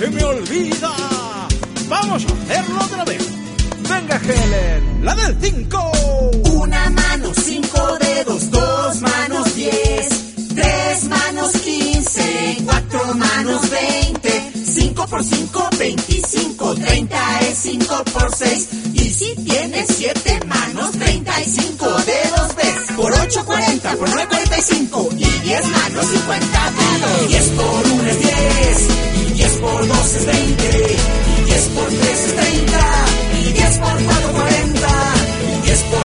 se me olvida. Vamos a hacerlo otra vez. Venga, Helen, la del 5. Una mano, 5 dedos, 2 manos, 10, 3 manos, 15, 4 manos, 20, 5 por 5, 25, 30 es 5 por 6. Y si tienes 7 manos, 35 dedos ves. Por 8, 40, por 9, 45. Y 10 manos, 50 dedos. 10 por 1 es 10. Y 10 por 2 es 20. Y 10 por 3 es 30. Y 10 por 4,